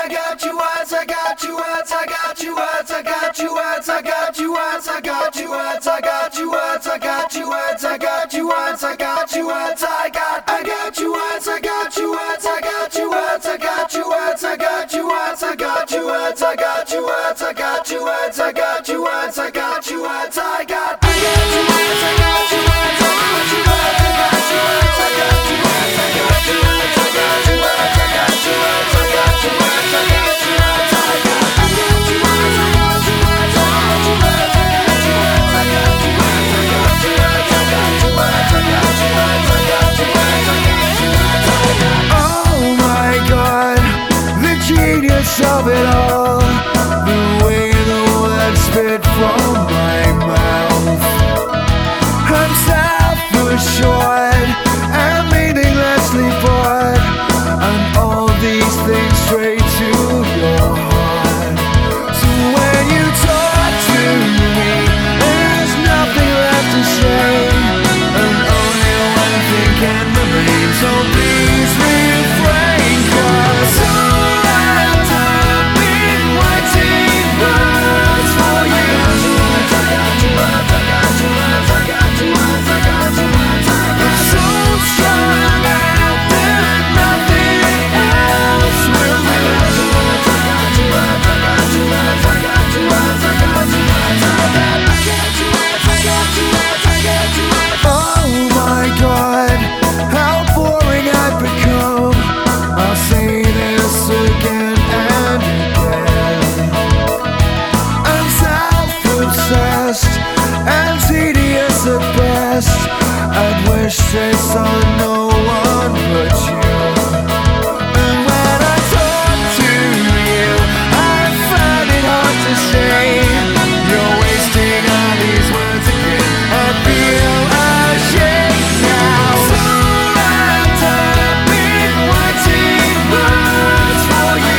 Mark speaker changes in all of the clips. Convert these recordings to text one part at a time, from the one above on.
Speaker 1: Of it all, the way the words spit from my mouth. I'm self-assured and meaninglessly bored, and all these things straight to your heart. So when you talk to me, there's nothing left to say, and only one thing can remain. So please refrain, 'cause and tedious at best. I'd wish this on no one but you. And when I talk to you, I find it hard to say. You're wasting all these words again. I feel ashamed now. So wrapped up in waiting words for you.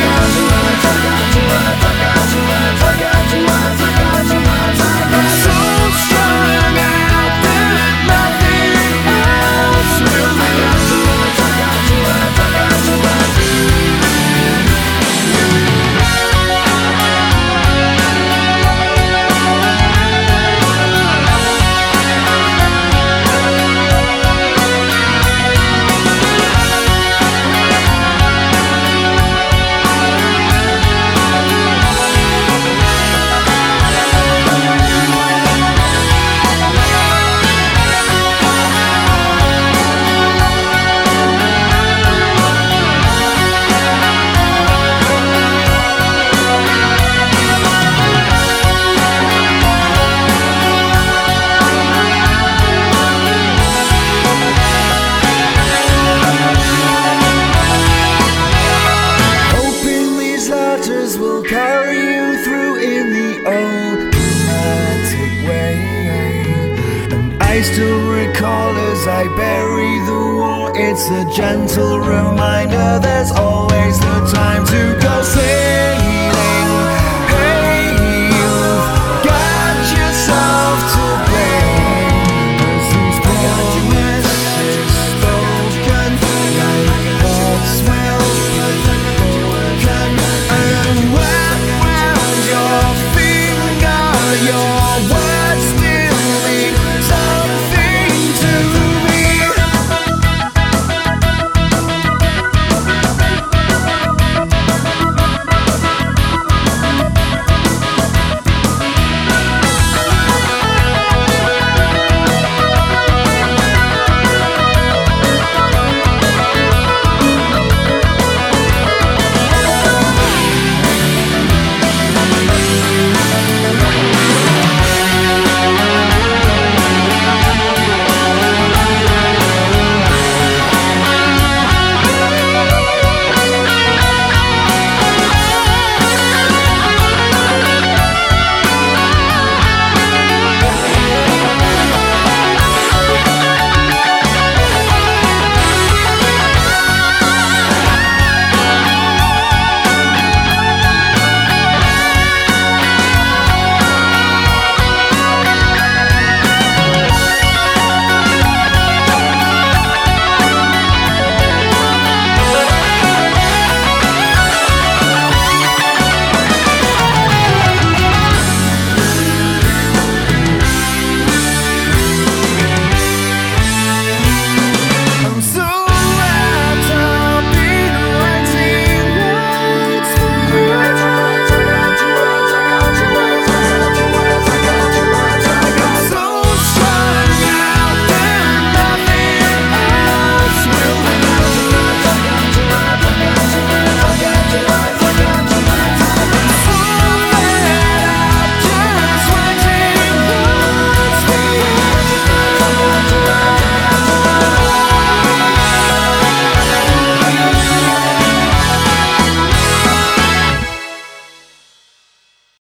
Speaker 1: Will carry you through in the old dramatic way, and I still recall as I bury the war. It's a gentle reminder there's always the time